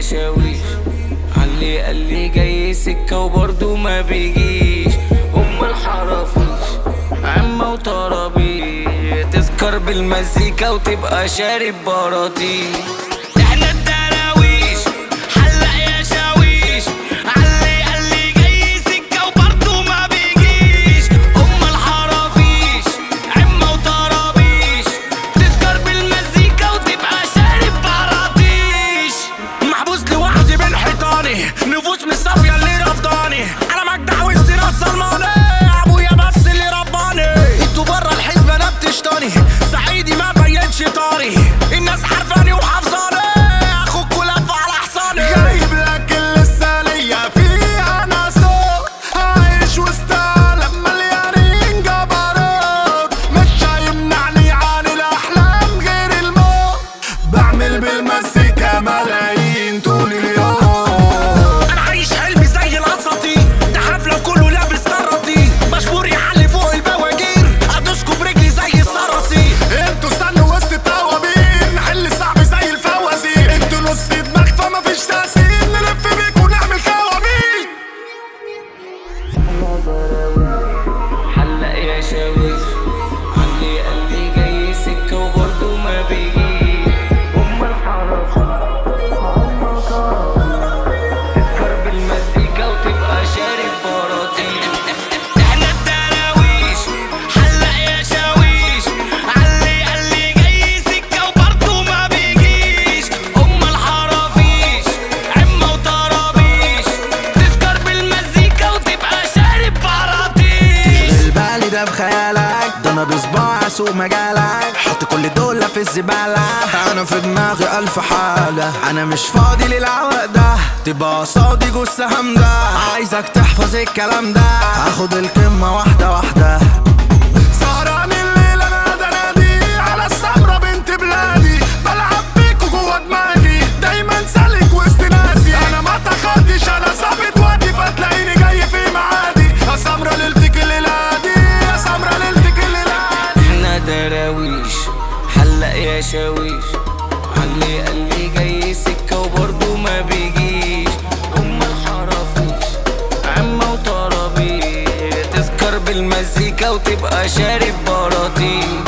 شاويش علي قال لي جاي سكة وبرضه ما بيجيش. الحرافيش عمة وطرابيش تسكر بالمزيكا وتبقى شارب براطيش. احنا الدراويش حلق يا شاويش علي قال لي جاي سكة وبرضه ما بيجيش. الحرافيش عمة وطرابيش تسكر بالمزيكا وتبقى شارب براطيش. محبوس لوحدي بين حيطاني نفوس مش صافية اللي رفضاني. انا مجدع وسط صلماني ابويا بس اللي رباني. انتوا برا الحزب انا بتشطاني صعيدي ما بينش طاري. الناس عارفاني وحافظاني اخوك ولف على حصاني. جايب لك اللي لسه ليا فيها ناسوت عايش وسط عالم مليانين جبروت. مش هيمنعني عن الاحلام غير الموت. بعمل بالمزيكا ملايين طول اليوم. انا عايش حلمي زي الاساطير ده حفله كله لابس طراطير. مشهور يعلي فوق البواجير ادوسكوا برجلي زي الصراصير. انتوا استنوا وسط الطوابير نحل الصعب زي الفوازير. انتوا نص دماغ فما فيش تأثير نلف بيك ونعمل خوابير. حلق يا شاويش علي قال لي جاي سكة وبرضه ما بيجيش. الحرافيش تسكر بالمزيكا وتبقى شارب براطيش. احنا الدراويش حلق يا شاويش علي قال لي جاي سكة وبرضه ما بيجيش. الحرافيش عمة وطرابيش تسكر بالمزيكا وتبقى شارب براطيش. البالي ده بخيالك ده انا بصباع اسوق مجالك. حط كل دول في الزبالة انا في دماغي الف حالة. انا مش فاضي للعوق ده تبقى قصادي جثة همدة. عايزك تحفظ الكلام ده هاخد الكلمة واحدة واحدة. سهران الليل انا ده نادي على السمرة بنت بلادي. بلعب بيكوا جوا دماغي دايما سالك وسط ناسي. انا ما تاخدش انا ظابط وقتي فتلاقيني جاي في معادي. يا سمرة ليلتك الليلادي يا سمرة ليلتك الليلادي. احنا دراويش حلق يا شاويش علي قال لي جاي سكة وبرضه ما بيجيش. الحرافيش عمة وطرابيش تسكر بالمزيكا وتبقى شارب براطيش.